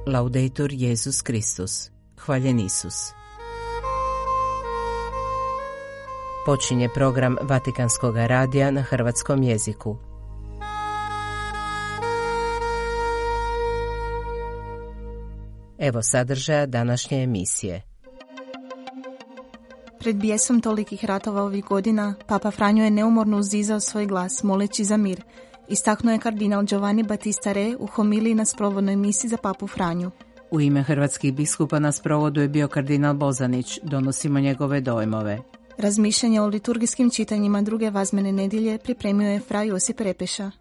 Laudetur Jesus Kristus. Hvaljen Isus. Počinje program Vatikanskog radija na hrvatskom jeziku. Evo sadržaja današnje emisije. Pred bijesom tolikih ratova ovih godina, Papa Franjo je neumorno uzdizao svoj glas, moleći za mir. Istaknuo je kardinal Giovanni Battista Re u homiliji na sprovodnoj misi za Papu Franju. U ime hrvatskih biskupa na sprovodu je bio kardinal Bozanić. Donosimo njegove dojmove. Razmišljanje o liturgijskim čitanjima druge vazmene nedjelje pripremio je fra Josip Repeša.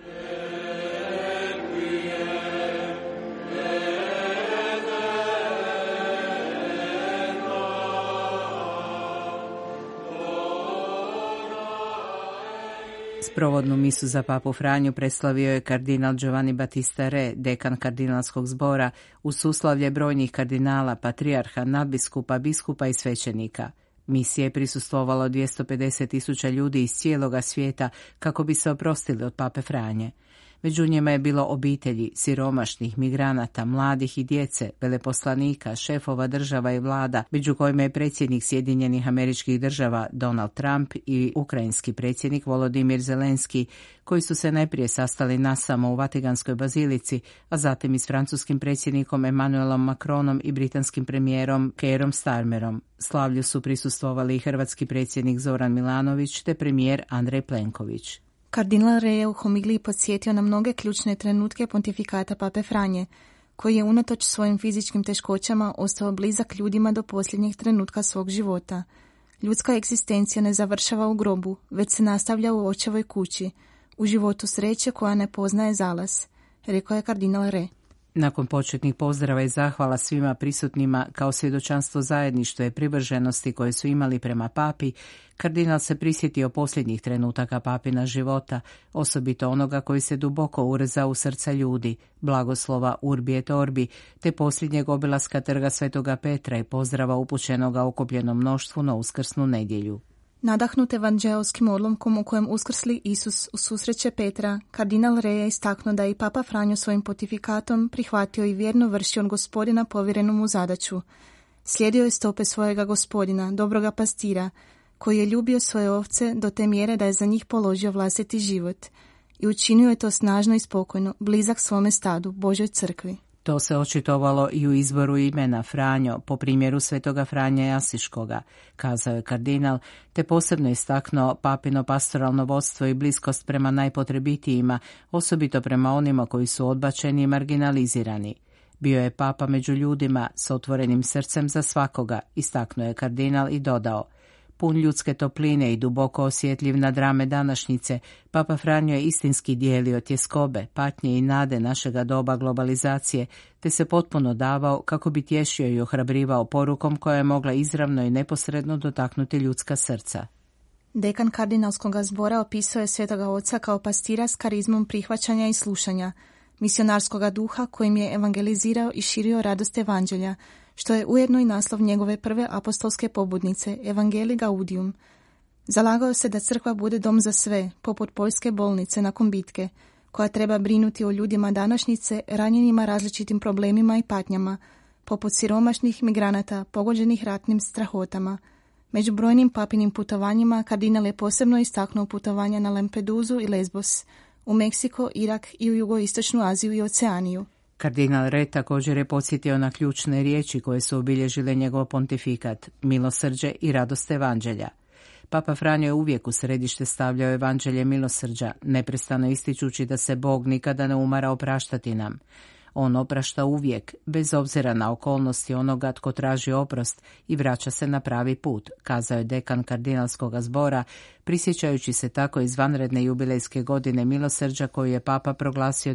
Sprovodnu misu za Papu Franju predstavio je kardinal Giovanni Battista Re, dekan kardinalskog zbora, uz suslavlje brojnih kardinala, patrijarha, nadbiskupa, biskupa i svećenika. Misije je prisustvovalo 250.000 ljudi iz cijeloga svijeta kako bi se oprostili od Pape Franje. Među njima je bilo obitelji, siromašnih, migranata, mladih i djece, veleposlanika, šefova država i vlada, među kojima je predsjednik Sjedinjenih Američkih Država Donald Trump i ukrajinski predsjednik Volodimir Zelenski, koji su se najprije sastali nasamo u Vatikanskoj bazilici, a zatim i s francuskim predsjednikom Emmanuelom Macronom i britanskim premijerom Keirom Starmerom. Slavlju su prisustvovali i hrvatski predsjednik Zoran Milanović te premijer Andrej Plenković. Kardinal Re je u homiliji podsjetio na mnoge ključne trenutke pontifikata Pape Franje, koji je unatoč svojim fizičkim teškoćama ostao blizak ljudima do posljednjeg trenutka svog života. Ljudska egzistencija ne završava u grobu, već se nastavlja u očevoj kući, u životu sreće koja ne poznaje zalaz, rekao je kardinal Re. Nakon početnih pozdrava i zahvala svima prisutnima kao svjedočanstvo zajedništva i privrženosti koje su imali prema papi, kardinal se prisjetio posljednjih trenutaka papina života, osobito onoga koji se duboko urezao u srca ljudi, blagoslova Urbi et Orbi, te posljednjeg obilaska trga Svetoga Petra i pozdrava upućenoga okupljenom mnoštvu na uskrsnu nedjelju. Nadahnut evanđeoskim odlomkom u kojem uskrsli Isus susreće Petra, kardinal Re je istaknuo da je i Papa Franjo svojim pontifikatom prihvatio i vjerno vršio od Gospodina povjerenu mu zadaću. Slijedio je stope svojega Gospodina, dobroga pastira, koji je ljubio svoje ovce do te mjere da je za njih položio vlastiti život. I učinio je to snažno i spokojno, blizak svome stadu, Božoj crkvi. To se očitovalo i u izboru imena Franjo, po primjeru svetoga Franje Asiškoga, kazao je kardinal, te posebno istaknuo papino pastoralno vodstvo i bliskost prema najpotrebitijima, osobito prema onima koji su odbačeni i marginalizirani. Bio je papa među ljudima s otvorenim srcem za svakoga, istaknuo je kardinal i dodao. Pun ljudske topline i duboko osjetljiv na drame današnjice, Papa Franjo je istinski dijelio tjeskobe, patnje i nade našega doba globalizacije, te se potpuno davao kako bi tješio i ohrabrivao porukom koja je mogla izravno i neposredno dotaknuti ljudska srca. Dekan kardinalskog zbora opisao je Svetoga Oca kao pastira s karizmom prihvaćanja i slušanja, misionarskoga duha kojim je evangelizirao i širio radost evanđelja, što je ujedno i naslov njegove prve apostolske pobudnice, Evangelii Gaudium. Zalagao se da crkva bude dom za sve, poput poljske bolnice nakon bitke, koja treba brinuti o ljudima današnjice, ranjenima različitim problemima i patnjama, poput siromašnih migranata pogođenih ratnim strahotama. Među brojnim papinim putovanjima kardinal je posebno istaknuo putovanja na Lampedusu i Lesbos, u Meksiko, Irak i u jugoistočnu Aziju i Oceaniju. Kardinal Re također je podsjetio na ključne riječi koje su obilježile njegov pontifikat, milosrđe i radost evanđelja. Papa Franjo je uvijek u središte stavljao evanđelje milosrđa, neprestano ističući da se Bog nikada ne umara opraštati nam. On oprašta uvijek, bez obzira na okolnosti onoga tko traži oprost i vraća se na pravi put, kazao je dekan kardinalskog zbora, prisjećajući se tako izvanredne jubilejske godine milosrđa koju je Papa proglasio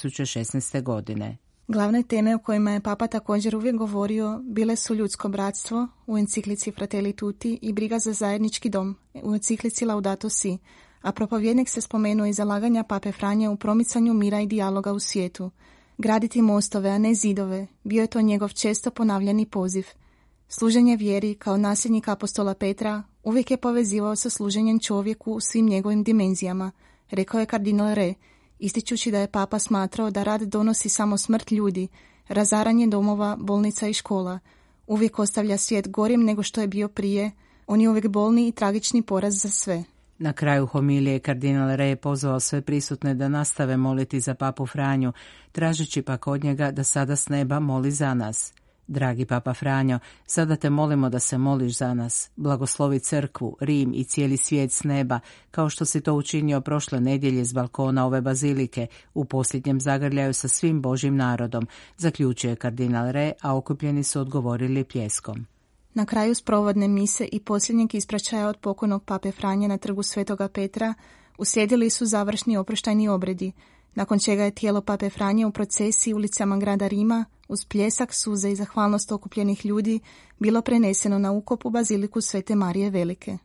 2016. godine. Glavne teme o kojima je Papa također uvijek govorio bile su ljudsko bratstvo u enciklici Fratelli Tutti i briga za zajednički dom u enciklici Laudato Si, a propovjednik se spomenuo i zalaganja Pape Franje u promicanju mira i dijaloga u svijetu. Graditi mostove, a ne zidove, bio je to njegov često ponavljani poziv. Služenje vjeri kao nasljednik apostola Petra uvijek je povezivao sa služenjem čovjeku u svim njegovim dimenzijama, rekao je kardinal Re, ističući da je Papa smatrao da rad donosi samo smrt ljudi, razaranje domova, bolnica i škola. Uvijek ostavlja svijet gorim nego što je bio prije. On je uvijek bolni i tragični poraz za sve. Na kraju homilije kardinal Re je pozvao sve prisutne da nastave moliti za papu Franju, tražeći pak od njega da sada s neba moli za nas. Dragi papa Franjo, sada te molimo da se moliš za nas. Blagoslovi crkvu, Rim i cijeli svijet s neba, kao što si to učinio prošle nedjelje s balkona ove bazilike, u posljednjem zagrljaju sa svim Božjim narodom, zaključuje kardinal Re, a okupljeni su odgovorili pljeskom. Na kraju sprovodne mise i posljednjeg ispraćaja od pokojnog pape Franje na trgu Svetoga Petra uslijedili su završni oproštajni obredi, nakon čega je tijelo pape Franje u procesiji ulicama grada Rima, uz pljesak, suze i zahvalnost okupljenih ljudi, bilo preneseno na ukop u baziliku Svete Marije Velike.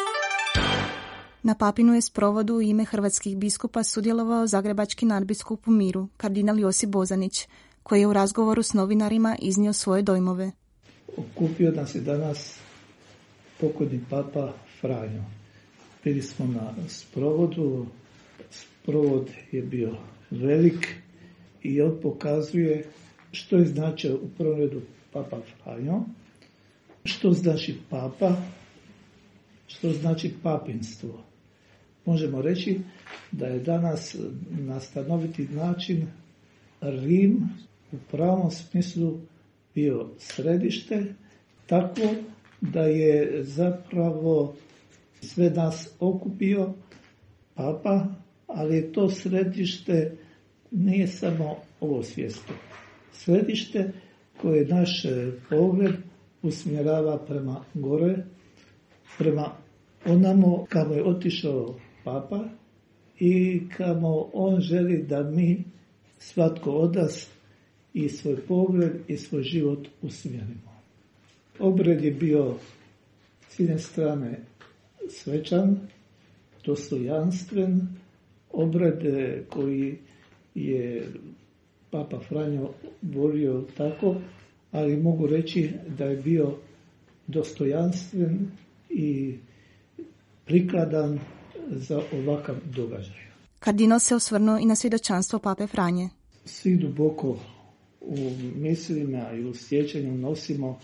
Na papinu je sprovodu u ime hrvatskih biskupa sudjelovao zagrebački nadbiskup u miru, kardinal Josip Bozanić, koji je u razgovoru s novinarima iznio svoje dojmove. Okupio nas je danas pokojni papa Franjo. Bili smo na sprovodu. Sprovod je bio velik i on pokazuje što je značio u prvom redu papa Franjo, što znači papa, što znači papinstvo. Možemo reći da je danas na stanoviti način Rim u pravom smislu bio središte, tako da je zapravo sve nas okupio papa, ali je to središte nije samo ovo svjetsko. Središte koje naš pogled usmjerava prema gore, prema onamo kamo je otišao papa i kamo on želi da mi, svatko od nas, i svoj pogled i svoj život usmjerimo. Obred je bio s jedne strane svečan, dostojanstven, obred koji je papa Franjo volio tako, ali mogu reći da je bio dostojanstven i prikladan za ovakav događaj. Kardinal se osvrnuo i na svjedočanstvo pape Franje. Svi duboko u mislima i u sjećanju nosimo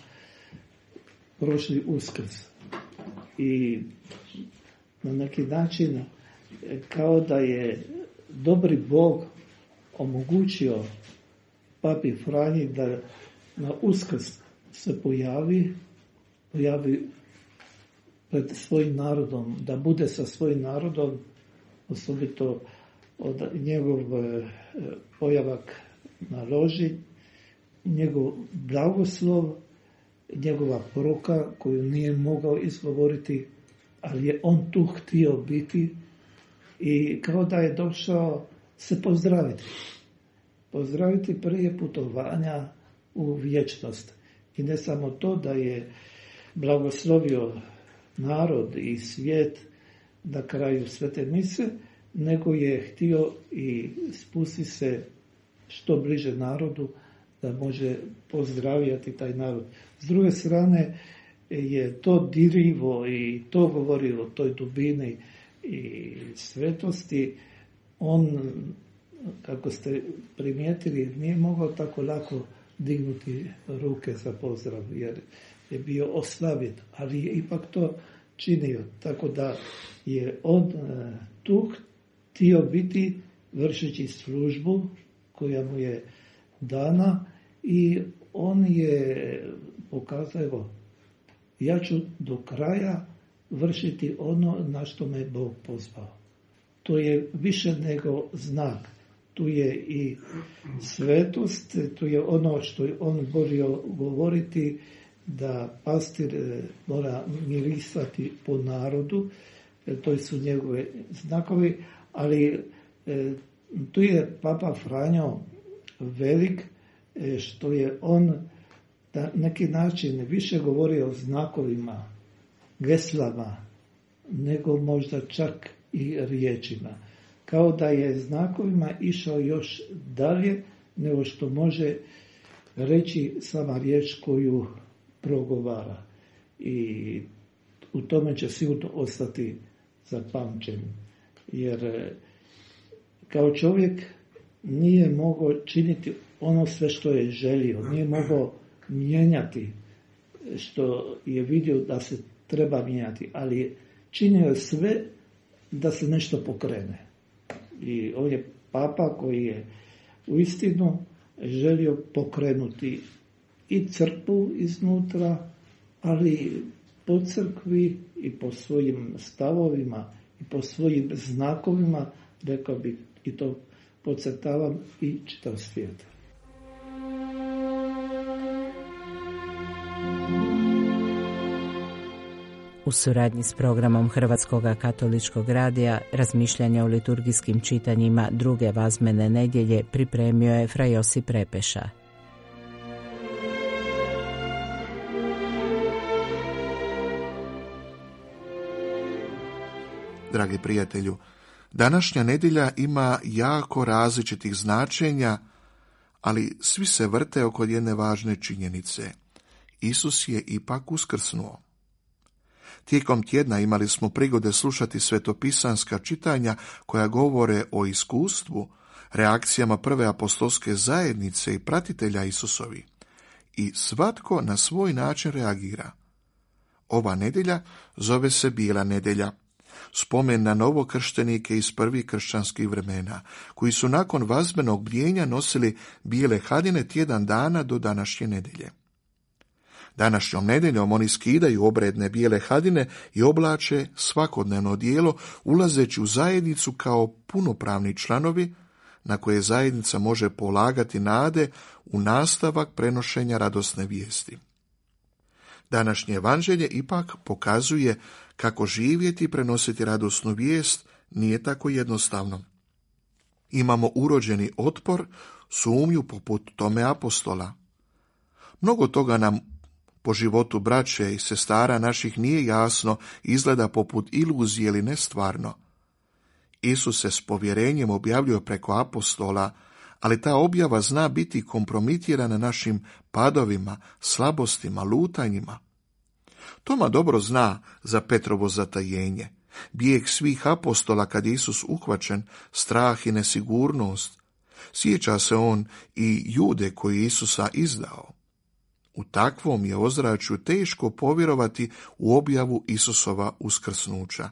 prošli Uskrs. I na neki način kao da je dobri Bog omogućio papi Franji da na Uskrs se pojavi pred svojim narodom, da bude sa svojim narodom, osobito od njegov pojavak na loži, njegov blagoslov, njegova poruka koju nije mogao izgovoriti, ali je on tu htio biti i kao da je došao se pozdraviti. Pozdraviti prije putovanja u vječnost. I ne samo to da je blagoslovio narod i svijet na kraju svete mise, nego je htio i spusti se što bliže narodu da može pozdravljati taj narod. S druge strane je to dirljivo i to govori o toj dubini i svetosti. On, kako ste primijetili, nije mogao tako lako dignuti ruke za pozdrav, jer je bio oslavljen, ali je ipak to činio. Tako da je on tu htio biti vršeći službu koja mu je dana i on je pokazao, evo, ja ću do kraja vršiti ono na što me Bog pozvao. To je više nego znak. Tu je i svetost, tu je ono što je on volio govoriti, da pastir mora mirisati po narodu, to su njegove znakovi, ali tu je papa Franjo velik, što je on na neki način više govorio o znakovima, geslama, nego možda čak i riječima. Kao da je znakovima išao još dalje nego što može reći sama riječ koju progovara. I u tome će sigurno ostati zapamćen. Jer kao čovjek nije mogao činiti ono sve što je želio, nije mogao mijenjati što je vidio da se treba mijenjati, ali činio je sve da se nešto pokrene. I on je papa koji je uistinu želio pokrenuti i crkvu iznutra, ali po crkvi i po svojim stavovima i po svojim znakovima, rekao bih, i to podcrtavam, i čitav svijet. U suradnji s programom Hrvatskog katoličkog radija razmišljanja o liturgijskim čitanjima druge vazmene nedjelje pripremio je fra Josip Repeša. Dragi prijatelju, današnja nedjelja ima jako različitih značenja, ali svi se vrte oko jedne važne činjenice. Isus je ipak uskrsnuo. Tijekom tjedna imali smo prigode slušati svetopisanska čitanja koja govore o iskustvu, reakcijama prve apostolske zajednice i pratitelja Isusovi. I svatko na svoj način reagira. Ova nedjelja zove se Bijela nedjelja, spomen na novokrštenike iz prvih kršćanskih vremena, koji su nakon vazbenog bdjenja nosili bijele haljine tjedan dana do današnje nedjelje. Današnjom nedjeljom oni skidaju obredne bijele haljine i oblače svakodnevno odijelo, ulazeći u zajednicu kao punopravni članovi, na koje zajednica može polagati nade u nastavak prenošenja radosne vijesti. Današnje evanđelje ipak pokazuje kako živjeti i prenositi radosnu vijest nije tako jednostavno. Imamo urođeni otpor, sumnju poput tome apostola. Mnogo toga nam po životu braće i sestara naših nije jasno, izgleda poput iluzije ili nestvarno. Isus se s povjerenjem objavljuje preko apostola, ali ta objava zna biti kompromitirana našim padovima, slabostima, lutanjima. Toma dobro zna za Petrovo zatajenje, bijeg svih apostola kad je Isus uhvaćen, strah i nesigurnost. Sjeća se on i Jude koji je Isusa izdao. U takvom je ozračju teško povjerovati u objavu Isusova uskrsnuća.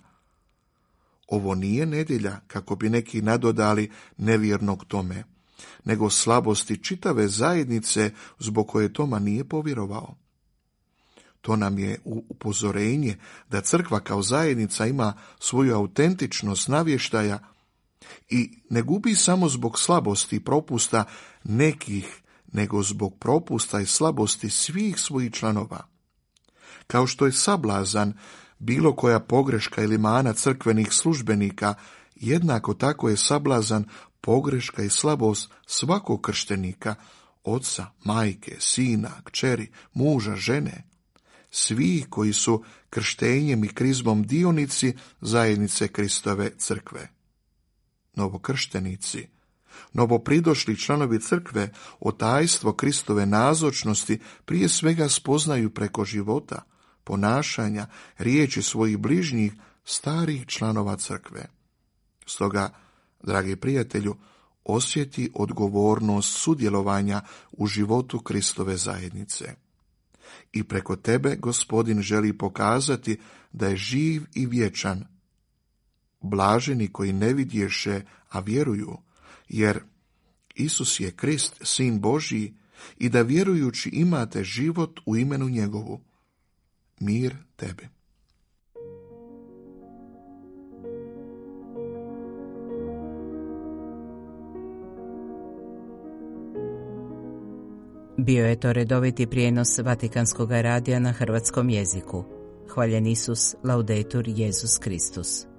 Ovo nije nedjelja, kako bi neki nadodali nevjernog tome, nego slabosti čitave zajednice zbog koje Toma nije povjerovao. To nam je upozorenje da crkva kao zajednica ima svoju autentičnost navještaja i ne gubi samo zbog slabosti i propusta nekih, nego zbog propusta i slabosti svih svojih članova. Kao što je sablazan bilo koja pogreška ili mana crkvenih službenika, jednako tako je sablazan pogreška i slabost svakog krštenika, oca, majke, sina, kćeri, muža, žene, svi koji su krštenjem i krizmom dionici zajednice Kristove crkve. Novokrštenici, novopridošli članovi crkve o tajstvo Kristove nazočnosti prije svega spoznaju preko života, ponašanja, riječi svojih bližnjih, starih članova crkve. Stoga, dragi prijatelju, osjeti odgovornost sudjelovanja u životu Kristove zajednice. I preko tebe Gospodin želi pokazati da je živ i vječan. Blaženi koji ne vidješe, a vjeruju, jer Isus je Krist, Sin Božji, i da vjerujući imate život u imenu njegovu. Mir tebi. Bio je to redoviti prijenos Vatikanskog radija na hrvatskom jeziku. Hvaljen Isus, laudetur Jesus Kristus.